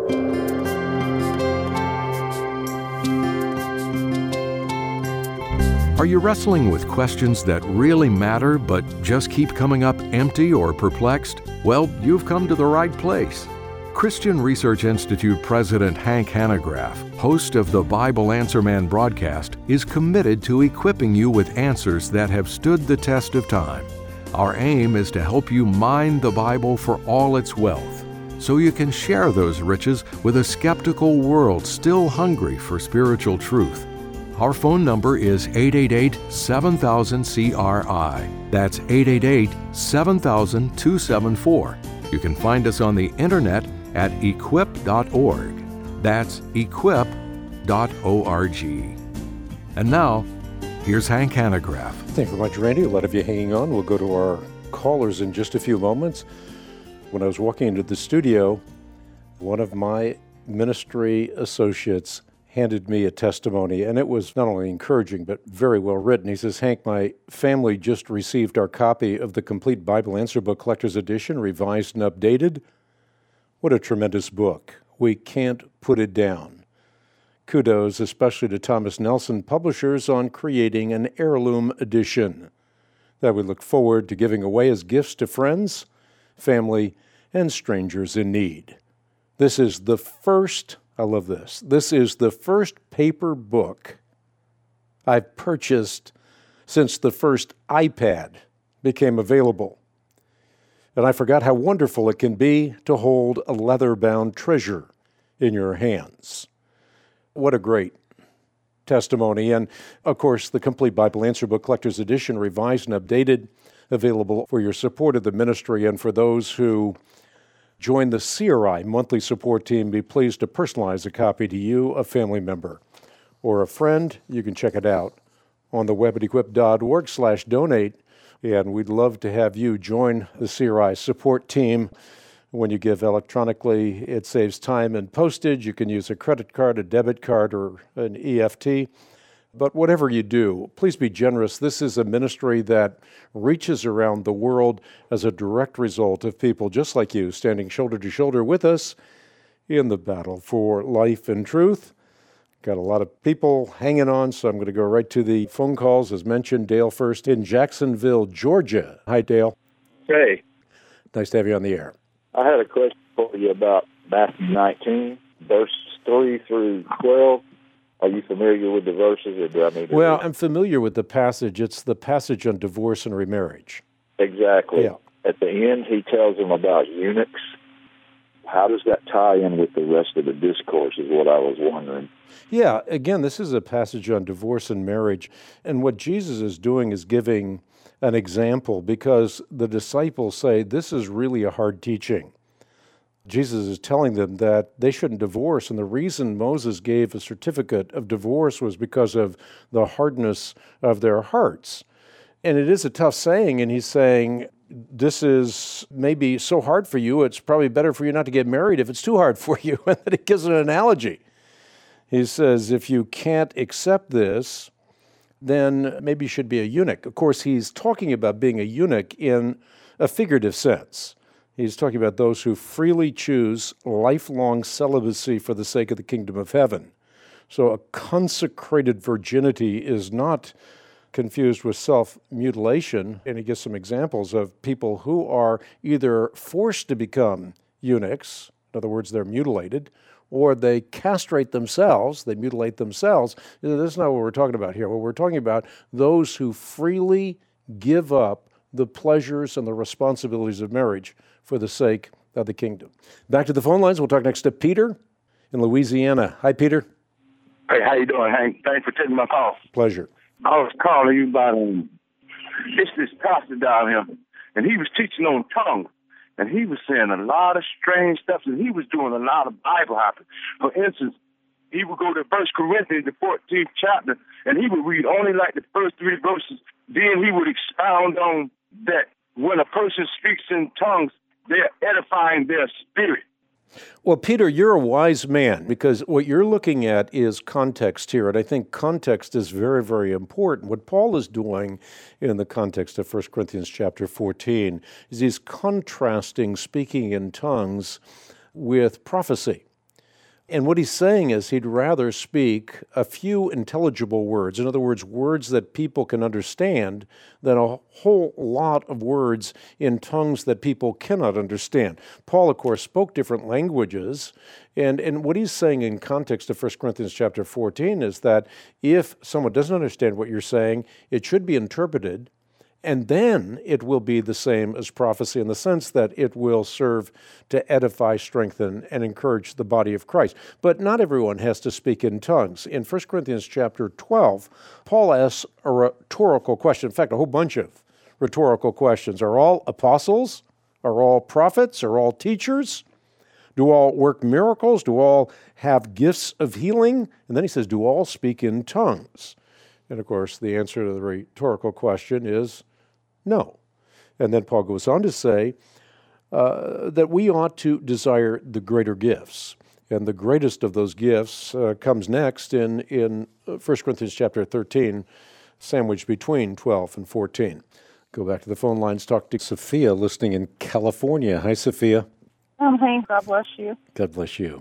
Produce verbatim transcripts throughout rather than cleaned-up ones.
Are you wrestling with questions that really matter but just keep coming up empty or perplexed? Well, you've come to the right place. Christian Research Institute President Hank Hanegraaff, host of the Bible Answer Man broadcast, is committed to equipping you with answers that have stood the test of time. Our aim is to help you mine the Bible for all its wealth, so you can share those riches with a skeptical world still hungry for spiritual truth. Our phone number is eight eight eight, seven thousand, C R I. That's eight eight eight, seven thousand, two seven four. You can find us on the internet at equip dot org. That's equip dot org. And now, here's Hank Hanegraaff. Thank you very much, Randy. A lot of you hanging on. We'll go to our callers in just a few moments. When I was walking into the studio, one of my ministry associates handed me a testimony, and it was not only encouraging, but very well written. He says, Hank, my family just received our copy of the Complete Bible Answer Book Collector's Edition, revised and updated. What a tremendous book. We can't put it down. Kudos, especially to Thomas Nelson Publishers, on creating an heirloom edition that we look forward to giving away as gifts to friends, family, and strangers in need. This is the first I love this. This is the first paper book I've purchased since the first iPad became available. And I forgot how wonderful it can be to hold a leather-bound treasure in your hands. What a great testimony. And, of course, the Complete Bible Answer Book Collector's Edition, revised and updated, available for your support of the ministry and for those who join the C R I monthly support team. Be pleased to personalize a copy to you, a family member, or a friend. You can check it out on the web at equip dot org slash donate. And we'd love to have you join the C R I support team. When you give electronically, it saves time and postage. You can use a credit card, a debit card, or an E F T. But whatever you do, please be generous. This is a ministry that reaches around the world as a direct result of people just like you standing shoulder to shoulder with us in the battle for life and truth. Got a lot of people hanging on, so I'm going to go right to the phone calls. As mentioned, Dale first in Jacksonville, Georgia. Hi, Dale. Hey. Nice to have you on the air. I had a question for you about Matthew nineteen, verse three through twelve. Are you familiar with the verses, or do I need to Well, read? I'm familiar with the passage. It's the passage on divorce and remarriage. Exactly. Yeah. At the end, he tells them about eunuchs. How does that tie in with the rest of the discourse is what I was wondering. Yeah, again, this is a passage on divorce and marriage. And what Jesus is doing is giving an example, because the disciples say this is really a hard teaching. Jesus is telling them that they shouldn't divorce, and the reason Moses gave a certificate of divorce was because of the hardness of their hearts. And it is a tough saying, and he's saying, this is maybe so hard for you, it's probably better for you not to get married if it's too hard for you. And then he gives an analogy. He says, if you can't accept this, then maybe you should be a eunuch. Of course, he's talking about being a eunuch in a figurative sense. He's talking about those who freely choose lifelong celibacy for the sake of the kingdom of heaven. So a consecrated virginity is not confused with self-mutilation. And he gives some examples of people who are either forced to become eunuchs, in other words, they're mutilated, or they castrate themselves, they mutilate themselves. This is not what we're talking about here. What we're talking about, those who freely give up the pleasures and the responsibilities of marriage for the sake of the kingdom. Back to the phone lines. We'll talk next to Peter in Louisiana. Hi, Peter. Hey, how you doing, Hank? Thanks for taking my call. Pleasure. I was calling you about um, it's this pastor down here, and he was teaching on tongues, and he was saying a lot of strange stuff, and he was doing a lot of Bible hopping. For instance, he would go to First Corinthians, the fourteenth chapter, and he would read only like the first three verses. Then he would expound on that when a person speaks in tongues, they're edifying their spirit. Well, Peter, you're a wise man, because what you're looking at is context here, and I think context is very, very important. What Paul is doing in the context of First Corinthians chapter fourteen is he's contrasting speaking in tongues with prophecy. And what he's saying is he'd rather speak a few intelligible words, in other words, words that people can understand, than a whole lot of words in tongues that people cannot understand. Paul, of course, spoke different languages, and, and what he's saying in context of First Corinthians chapter fourteen is that if someone doesn't understand what you're saying, it should be interpreted, and then it will be the same as prophecy in the sense that it will serve to edify, strengthen, and encourage the body of Christ. But not everyone has to speak in tongues. In First Corinthians chapter twelve, Paul asks a rhetorical question. In fact, a whole bunch of rhetorical questions. Are all apostles? Are all prophets? Are all teachers? Do all work miracles? Do all have gifts of healing? And then he says, do all speak in tongues? And of course, the answer to the rhetorical question is no. And then Paul goes on to say uh, that we ought to desire the greater gifts. And the greatest of those gifts uh, comes next in, in First Corinthians chapter thirteen, sandwiched between twelve and fourteen. Go back to the phone lines, talk to Sophia, listening in California. Hi, Sophia. Um, hey, God bless you. God bless you.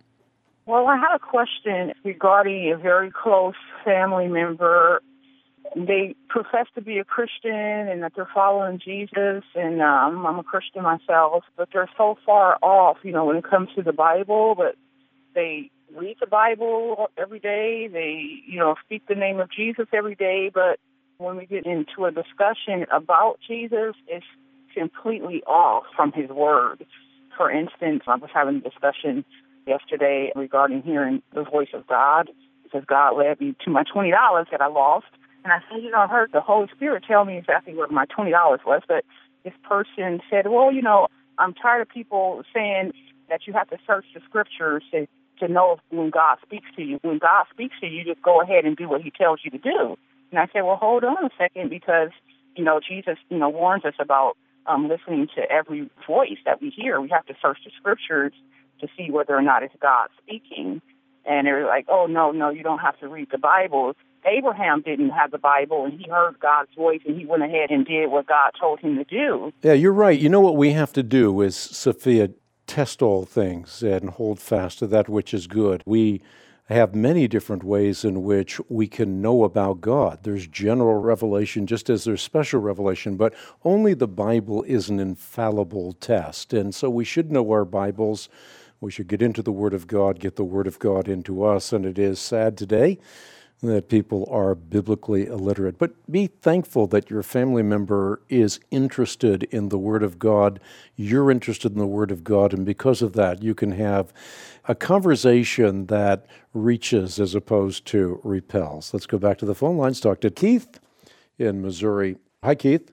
Well, I have a question regarding a very close family member. They profess to be a Christian and that they're following Jesus, and um, I'm a Christian myself, but they're so far off, you know, when it comes to the Bible, but they read the Bible every day. They, you know, speak the name of Jesus every day, but when we get into a discussion about Jesus, it's completely off from his word. For instance, I was having a discussion yesterday regarding hearing the voice of God, because God led me to my twenty dollars that I lost. And I said, you know, I heard the Holy Spirit tell me exactly where my twenty dollars was. But this person said, well, you know, I'm tired of people saying that you have to search the scriptures to, to know when God speaks to you. When God speaks to you, just go ahead and do what he tells you to do. And I said, well, hold on a second, because, you know, Jesus, you know, warns us about um, listening to every voice that we hear. We have to search the scriptures to see whether or not it's God speaking. And they're like, oh, no, no, you don't have to read the Bible. Abraham didn't have the Bible, and he heard God's voice, and he went ahead and did what God told him to do. Yeah, you're right. You know what we have to do is, Sophia, test all things and hold fast to that which is good. We have many different ways in which we can know about God. There's general revelation, just as there's special revelation, but only the Bible is an infallible test. And so we should know our Bibles. We should get into the Word of God, get the Word of God into us. And it is sad today that people are biblically illiterate. But be thankful that your family member is interested in the Word of God. You're interested in the Word of God, and because of that, you can have a conversation that reaches as opposed to repels. Let's go back to the phone lines. Talk to Keith in Missouri. Hi, Keith.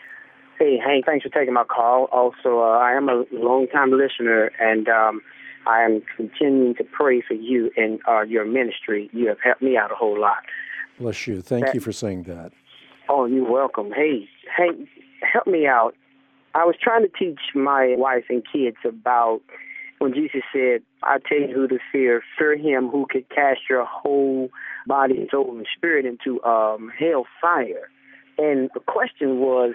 Hey, Hank, thanks for taking my call. Also, uh, I am a long-time listener, and um, I am continuing to pray for you and uh, your ministry. You have helped me out a whole lot. Bless you. Thank that, you for saying that. Oh, you're welcome. Hey, Hank, help me out. I was trying to teach my wife and kids about when Jesus said, I tell you who to fear, fear him who could cast your whole body, soul, and spirit into um, hell fire. And the question was,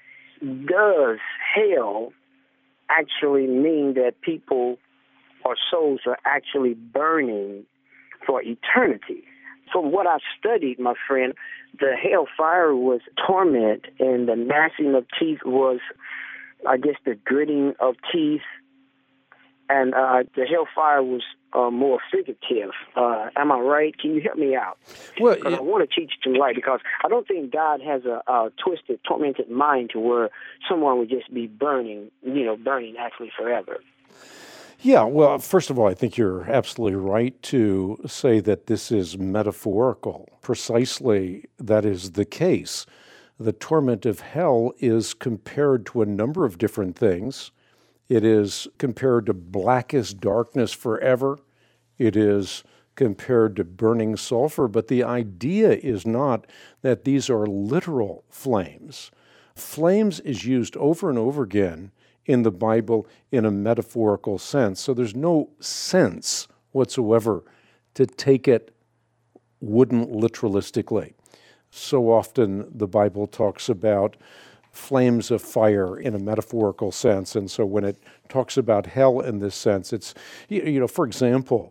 does hell actually mean that people or souls are actually burning for eternity? From what I've studied, my friend, the hellfire was torment, and the gnashing of teeth was, I guess, the gritting of teeth, and uh, the hellfire was uh, more figurative. Uh, am I right? Can you help me out? Well, because yeah. I want to teach them right, because I don't think God has a, a twisted, tormented mind to where someone would just be burning, you know, burning actually forever. Yeah, well, first of all, I think you're absolutely right to say that this is metaphorical. Precisely, that is the case. The torment of hell is compared to a number of different things. It is compared to blackest darkness forever. It is compared to burning sulfur, but the idea is not that these are literal flames. Flames is used over and over again in the Bible in a metaphorical sense. So there's no sense whatsoever to take it wouldn't literalistically. So often the Bible talks about flames of fire in a metaphorical sense, and so when it talks about hell in this sense, it's, you know, for example,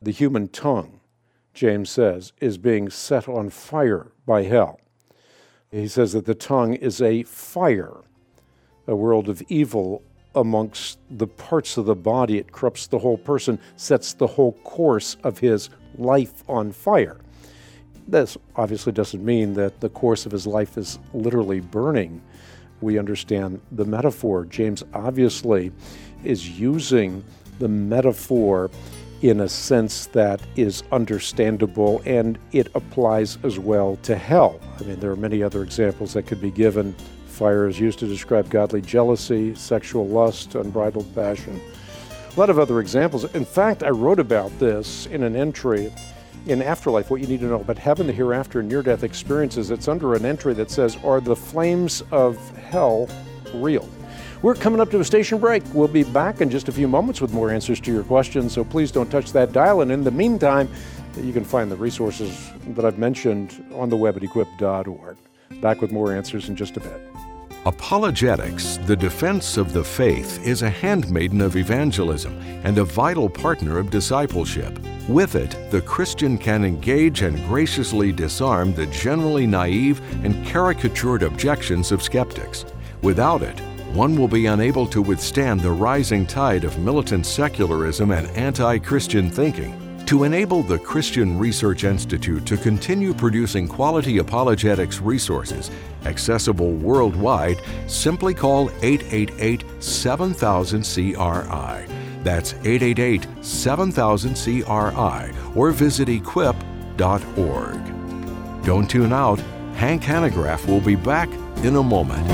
The human tongue, James says, is being set on fire by hell. He says that the tongue is a fire, a world of evil amongst the parts of the body. It corrupts the whole person, sets the whole course of his life on fire. This obviously doesn't mean that the course of his life is literally burning. We understand the metaphor. James obviously is using the metaphor in a sense that is understandable, and it applies as well to hell. I mean, there are many other examples that could be given. Fire is used to describe godly jealousy, sexual lust, unbridled passion. A lot of other examples. In fact, I wrote about this in an entry in Afterlife, What You Need to Know About Heaven, the Hereafter, and Near-Death Experiences. It's under an entry that says, Are the Flames of Hell Real? We're coming up to a station break. We'll be back in just a few moments with more answers to your questions, so please don't touch that dial. And in the meantime, you can find the resources that I've mentioned on the web at equip dot org. Back with more answers in just a bit. Apologetics, the defense of the faith, is a handmaiden of evangelism and a vital partner of discipleship. With it, the Christian can engage and graciously disarm the generally naive and caricatured objections of skeptics. Without it, one will be unable to withstand the rising tide of militant secularism and anti-Christian thinking. To enable the Christian Research Institute to continue producing quality apologetics resources, accessible worldwide, simply call eight eight eight, seven thousand, C R I. That's eight eight eight, seven thousand, C R I, or visit equip dot org. Don't tune out. Hank Hanegraaff will be back in a moment.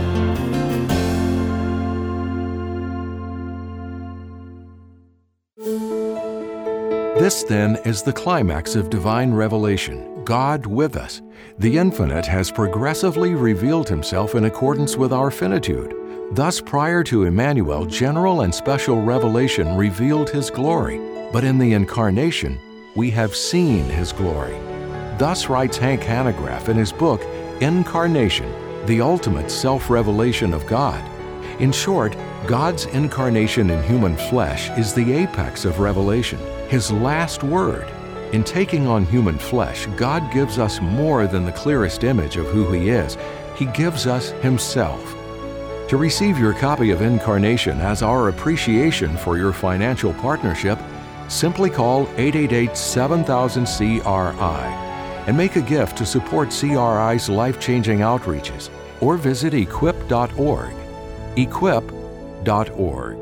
This, then, is the climax of divine revelation, God with us. The Infinite has progressively revealed Himself in accordance with our finitude. Thus, prior to Emmanuel, general and special revelation revealed His glory, but in the Incarnation, we have seen His glory. Thus writes Hank Hanegraaff in his book, Incarnation, the Ultimate Self-Revelation of God. In short, God's incarnation in human flesh is the apex of revelation, His last word. In taking on human flesh, God gives us more than the clearest image of who He is. He gives us Himself. To receive your copy of Incarnation as our appreciation for your financial partnership, simply call eight eight eight, seven thousand, C R I and make a gift to support C R I's life-changing outreaches, or visit equip dot org. equip dot org.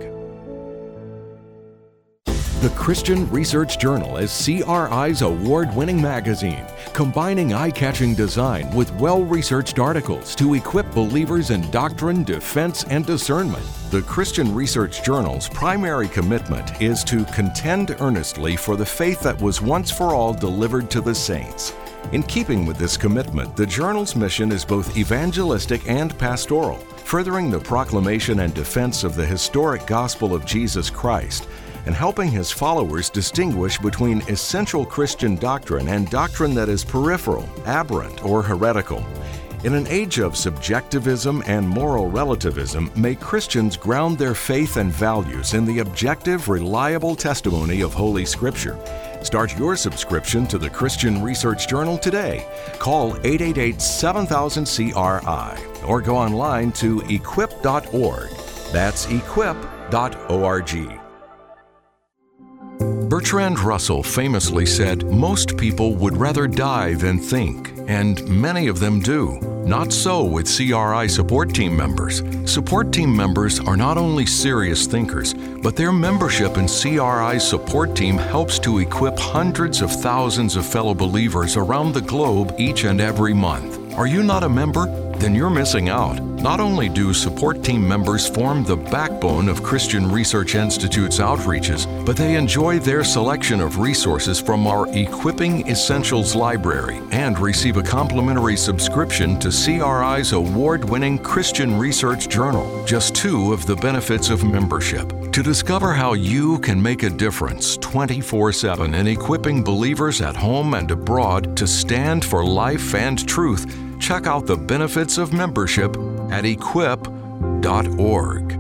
The Christian Research Journal is C R I's award-winning magazine, combining eye-catching design with well-researched articles to equip believers in doctrine, defense, and discernment. The Christian Research Journal's primary commitment is to contend earnestly for the faith that was once for all delivered to the saints. In keeping with this commitment, the journal's mission is both evangelistic and pastoral, furthering the proclamation and defense of the historic gospel of Jesus Christ, and helping His followers distinguish between essential Christian doctrine and doctrine that is peripheral, aberrant, or heretical. In an age of subjectivism and moral relativism, may Christians ground their faith and values in the objective, reliable testimony of Holy Scripture. Start your subscription to the Christian Research Journal today. Call eight eight eight, seven thousand, C R I or go online to equip dot org. That's equip dot org. Bertrand Russell famously said, "Most people would rather die than think," and many of them do. Not so with C R I support team members. Support team members are not only serious thinkers, but their membership in C R I's support team helps to equip hundreds of thousands of fellow believers around the globe each and every month. Are you not a member? Then you're missing out. Not only do support team members form the backbone of Christian Research Institute's outreaches, but they enjoy their selection of resources from our Equipping Essentials library and receive a complimentary subscription to C R I's award-winning Christian Research Journal, just two of the benefits of membership. To discover how you can make a difference twenty-four seven in equipping believers at home and abroad to stand for life and truth, check out the benefits of membership at equip dot org.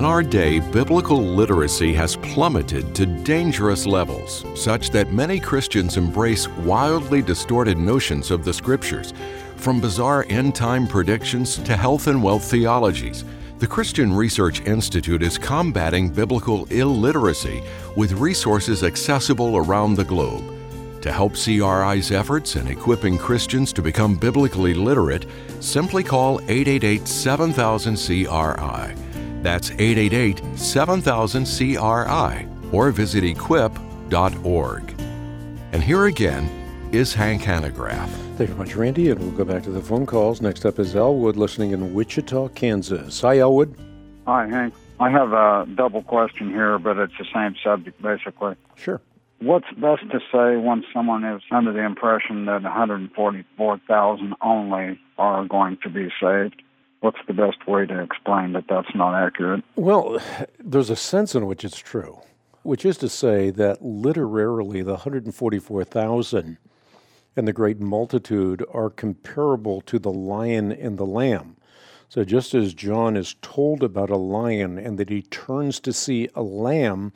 In our day, biblical literacy has plummeted to dangerous levels, such that many Christians embrace wildly distorted notions of the Scriptures, from bizarre end-time predictions to health and wealth theologies. The Christian Research Institute is combating biblical illiteracy with resources accessible around the globe. To help C R I's efforts in equipping Christians to become biblically literate, simply call eight eight eight, seven thousand, C R I. That's eight eight eight, seven thousand, C R I, or visit equip dot org. And here again is Hank Hanegraaff. Thank you very much, Randy, and we'll go back to the phone calls. Next up is Elwood, listening in Wichita, Kansas. Hi, Elwood. Hi, Hank. I have a double question here, but it's the same subject, basically. Sure. What's best to say when someone is under the impression that one hundred forty-four thousand only are going to be saved? What's the best way to explain that that's not accurate? Well, there's a sense in which it's true, which is to say that literarily the one hundred forty-four thousand and the great multitude are comparable to the lion and the lamb. So just as John is told about a lion and that he turns to see a lamb,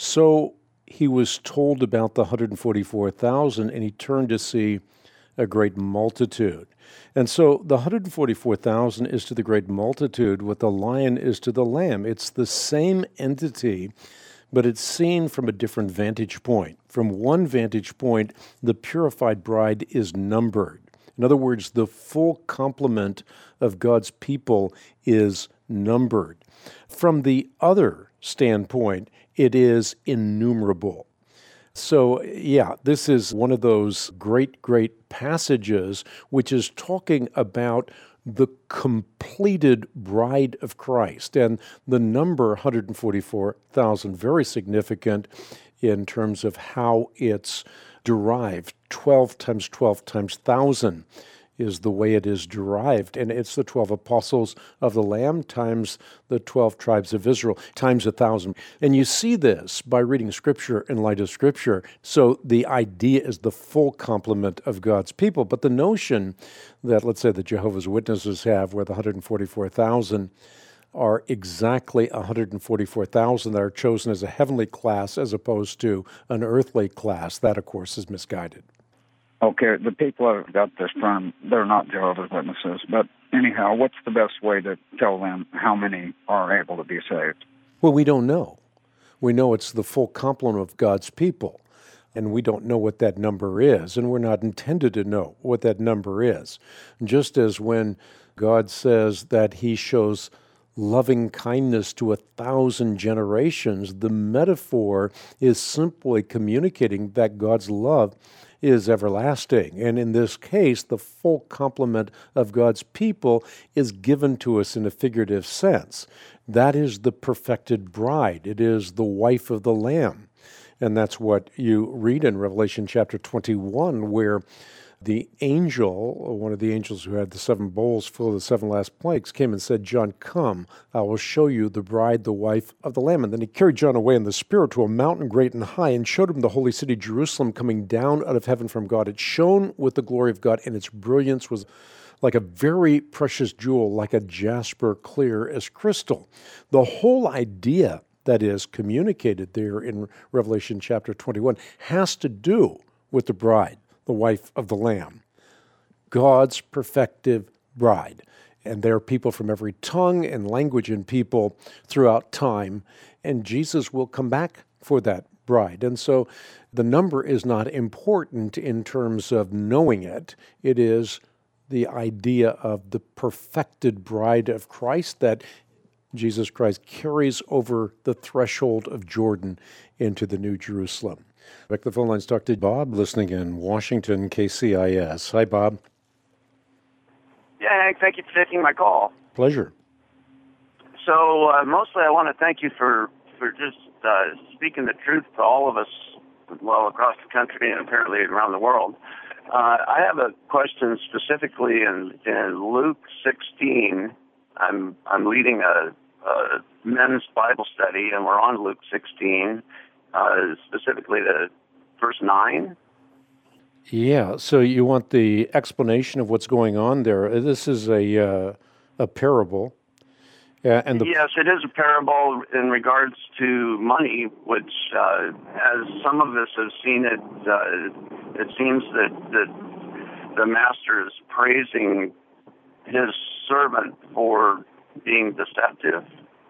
so he was told about the one hundred forty-four thousand and he turned to see a great multitude. And so the one hundred forty-four thousand is to the great multitude what the lion is to the lamb. It's the same entity, but it's seen from a different vantage point. From one vantage point, the purified bride is numbered. In other words, the full complement of God's people is numbered. From the other standpoint, it is innumerable. So, yeah, this is one of those great, great passages which is talking about the completed bride of Christ. And the number one hundred forty-four thousand, very significant in terms of how it's derived. twelve times twelve times one thousand is the way it is derived. And it's the twelve apostles of the Lamb times the twelve tribes of Israel times one thousand. And you see this by reading Scripture in light of Scripture. So the idea is the full complement of God's people. But the notion that, let's say, the Jehovah's Witnesses have, where the one hundred forty-four thousand are exactly one hundred forty-four thousand that are chosen as a heavenly class as opposed to an earthly class, that, of course, is misguided. Okay, the people that have got this from, they're not Jehovah's Witnesses. But anyhow, what's the best way to tell them how many are able to be saved? Well, we don't know. We know it's the full complement of God's people, and we don't know what that number is, and we're not intended to know what that number is. Just as when God says that he shows loving kindness to a thousand generations, the metaphor is simply communicating that God's love is everlasting. And in this case, the full complement of God's people is given to us in a figurative sense. That is the perfected bride. It is the wife of the Lamb. And that's what you read in Revelation chapter twenty-one, where the angel, one of the angels who had the seven bowls full of the seven last plagues, came and said, John, come, I will show you the bride, the wife of the Lamb. And then he carried John away in the Spirit to a mountain great and high and showed him the holy city Jerusalem coming down out of heaven from God. It shone with the glory of God, and its brilliance was like a very precious jewel, like a jasper clear as crystal. The whole idea that is communicated there in Revelation chapter twenty-one has to do with the bride, the wife of the Lamb, God's perfective bride. And there are people from every tongue and language and people throughout time, and Jesus will come back for that bride. And so the number is not important in terms of knowing it. It is the idea of the perfected bride of Christ that Jesus Christ carries over the threshold of Jordan into the New Jerusalem. Back to the phone lines, talk to Bob, listening in Washington, K C I S. Hi, Bob. Yeah, Hank, thank you for taking my call. Pleasure. So, uh, mostly I want to thank you for, for just uh, speaking the truth to all of us, well, across the country and apparently around the world. Uh, I have a question specifically in, in Luke sixteen. I'm I'm leading a, a men's Bible study, and we're on Luke sixteen. Uh, specifically to verse nine? Yeah, so you want the explanation of what's going on there. This is a uh, a parable, Yeah, and the, yes, it is a parable in regards to money, which, uh, as some of us have seen it, uh, it seems that, that the master is praising his servant for being deceptive.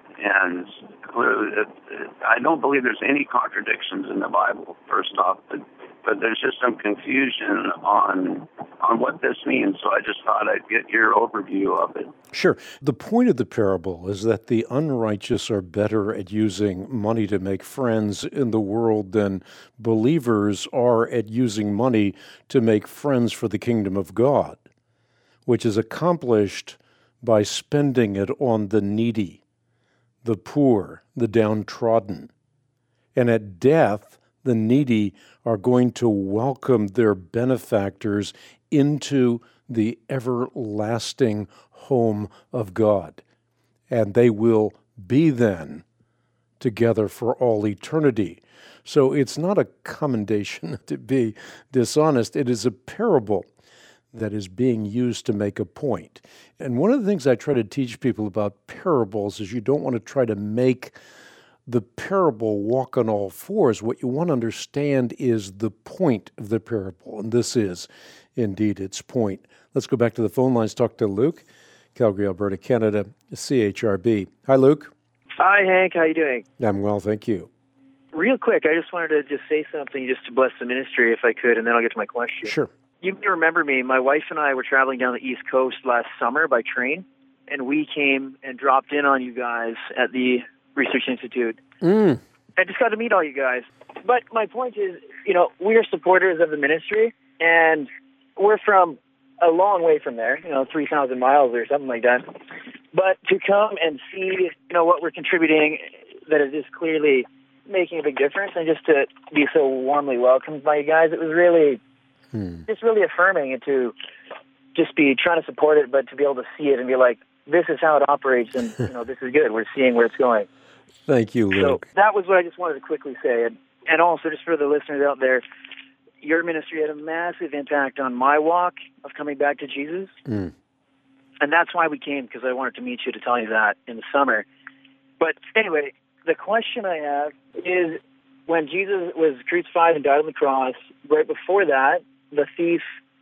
And clearly, it, it, I don't believe there's any contradictions in the Bible, first off, but, but there's just some confusion on on what this means. So I just thought I'd get your overview of it. Sure. The point of the parable is that the unrighteous are better at using money to make friends in the world than believers are at using money to make friends for the kingdom of God, which is accomplished by spending it on the needy, the poor, the downtrodden. And at death, the needy are going to welcome their benefactors into the everlasting home of God. And they will be then together for all eternity. So it's not a commendation to be dishonest. It is a parable that is being used to make a point. And one of the things I try to teach people about parables is you don't want to try to make the parable walk on all fours. What you want to understand is the point of the parable, and this is indeed its point. Let's go back to the phone lines, talk to Luke, Calgary, Alberta, Canada, C H R B. Hi, Luke. Hi, Hank. How you doing? I'm well, thank you. Real quick, I just wanted to just say something just to bless the ministry if I could, and then I'll get to my question. Sure. You may remember me. My wife and I were traveling down the East Coast last summer by train, and we came and dropped in on you guys at the Research Institute. Mm. I just got to meet all you guys. But my point is, you know, we are supporters of the ministry, and we're from a long way from there, you know, three thousand miles or something like that. But to come and see, you know, what we're contributing, that is just clearly making a big difference, and just to be so warmly welcomed by you guys, it was really, hmm. just really affirming, and to just be trying to support it, but to be able to see it and be like, this is how it operates, and, you know, this is good. We're seeing where it's going. Thank you, Luke. So that was what I just wanted to quickly say. And, and also, just for the listeners out there, your ministry had a massive impact on my walk of coming back to Jesus. Mm. And that's why we came, because I wanted to meet you to tell you that in the summer. But anyway, the question I have is, when Jesus was crucified and died on the cross, right before that, the thief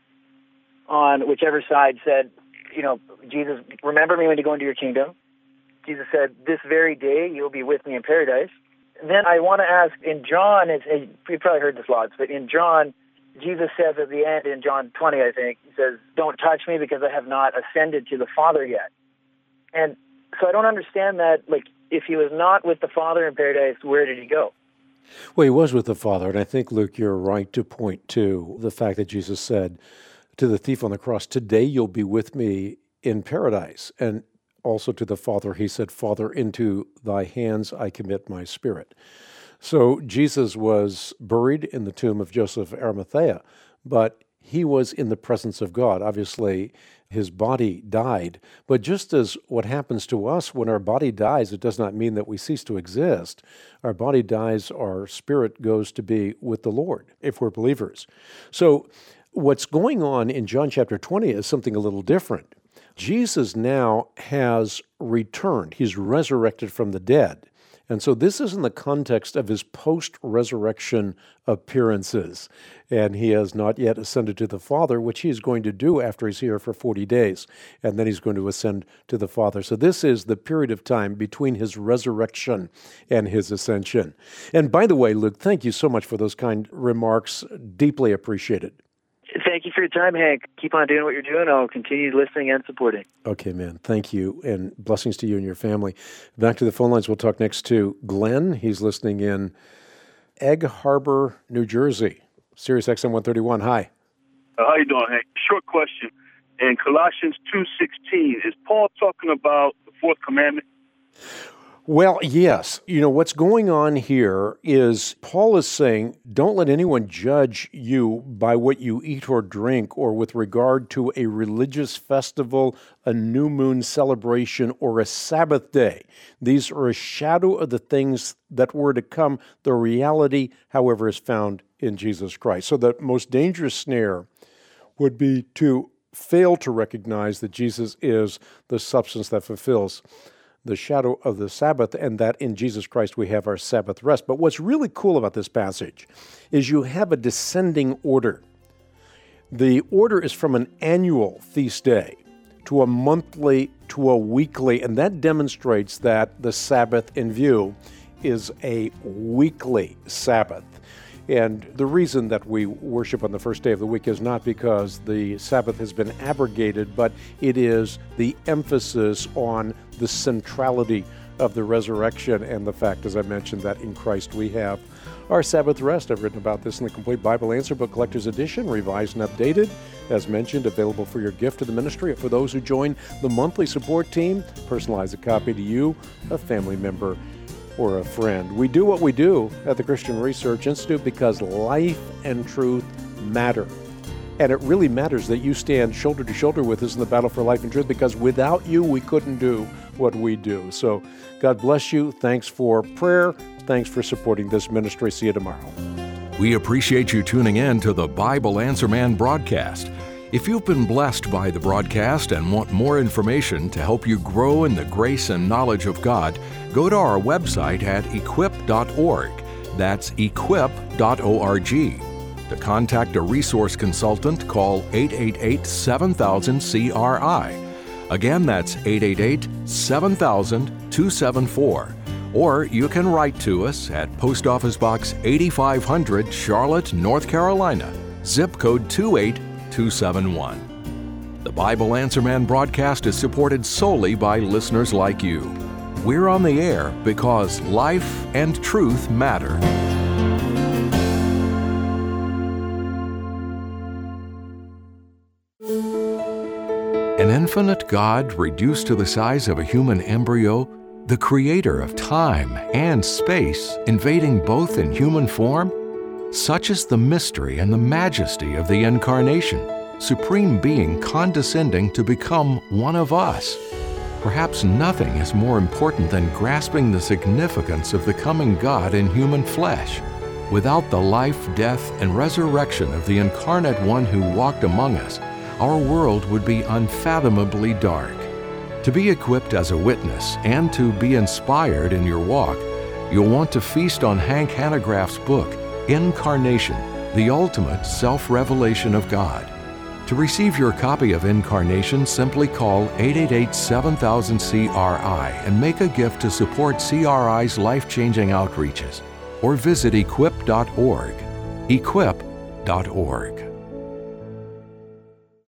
on whichever side said, you know, Jesus, remember me when you go into your kingdom. Jesus said, this very day you'll be with me in paradise. Then I want to ask, in John, it's, you've probably heard this lots, but in John, Jesus says at the end, in John twenty, I think, he says, don't touch me because I have not ascended to the Father yet. And so I don't understand that, like, if he was not with the Father in paradise, where did he go? Well, he was with the Father, and I think, Luke, you're right to point to the fact that Jesus said to the thief on the cross, today you'll be with me in paradise. And also to the Father, he said, Father, into thy hands I commit my spirit. So Jesus was buried in the tomb of Joseph of Arimathea, but he was in the presence of God. Obviously, his body died. But just as what happens to us when our body dies, it does not mean that we cease to exist. Our body dies, our spirit goes to be with the Lord, if we're believers. So what's going on in John chapter twenty is something a little different. Jesus now has returned. He's resurrected from the dead. And so this is in the context of his post-resurrection appearances. And he has not yet ascended to the Father, which he's going to do after he's here for forty days. And then he's going to ascend to the Father. So this is the period of time between his resurrection and his ascension. And by the way, Luke, thank you so much for those kind remarks. Deeply appreciated. Thank you for your time, Hank. Keep on doing what you're doing. I'll continue listening and supporting. Okay, man. Thank you, and blessings to you and your family. Back to the phone lines. We'll talk next to Glenn. He's listening in Egg Harbor, New Jersey. Sirius X M one thirty-one. Hi. Uh, how you doing, Hank? Short question. In Colossians two sixteen, is Paul talking about the fourth commandment? Well, yes. You know, what's going on here is Paul is saying, don't let anyone judge you by what you eat or drink, or with regard to a religious festival, a new moon celebration, or a Sabbath day. These are a shadow of the things that were to come. The reality, however, is found in Jesus Christ. So the most dangerous snare would be to fail to recognize that Jesus is the substance that fulfills the shadow of the Sabbath, and that in Jesus Christ we have our Sabbath rest. But what's really cool about this passage is you have a descending order. The order is from an annual feast day to a monthly to a weekly, and that demonstrates that the Sabbath in view is a weekly Sabbath. And the reason that we worship on the first day of the week is not because the Sabbath has been abrogated, but it is the emphasis on the centrality of the resurrection and the fact, as I mentioned, that in Christ we have our Sabbath rest. I've written about this in the Complete Bible Answer Book Collector's Edition, revised and updated. As mentioned, available for your gift to the ministry. For those who join the monthly support team, personalize a copy to you, a family member, or a friend. We do what we do at the Christian Research Institute because life and truth matter. And it really matters that you stand shoulder to shoulder with us in the battle for life and truth, because without you, we couldn't do what we do. So God bless you. Thanks for prayer. Thanks for supporting this ministry. See you tomorrow. We appreciate you tuning in to the Bible Answer Man broadcast. If you've been blessed by the broadcast and want more information to help you grow in the grace and knowledge of God, go to our website at equip dot org. That's equip dot org. To contact a resource consultant, call eight eight eight, seven thousand, C R I. Again, that's eight eight eight, seven thousand, two seven four. Or you can write to us at Post Office Box eighty-five hundred, Charlotte, North Carolina, zip code two eight two seven one. The Bible Answer Man broadcast is supported solely by listeners like you. We're on the air because life and truth matter. An infinite God reduced to the size of a human embryo, the creator of time and space invading both in human form? Such is the mystery and the majesty of the Incarnation, Supreme Being condescending to become one of us. Perhaps nothing is more important than grasping the significance of the coming God in human flesh. Without the life, death, and resurrection of the Incarnate One who walked among us, our world would be unfathomably dark. To be equipped as a witness and to be inspired in your walk, you'll want to feast on Hank Hanegraaff's book, Incarnation, the Ultimate Self-Revelation of God. To receive your copy of Incarnation, simply call eight eight eight, seven thousand, C R I and make a gift to support C R I's life-changing outreaches. Or visit equip dot org. equip dot org.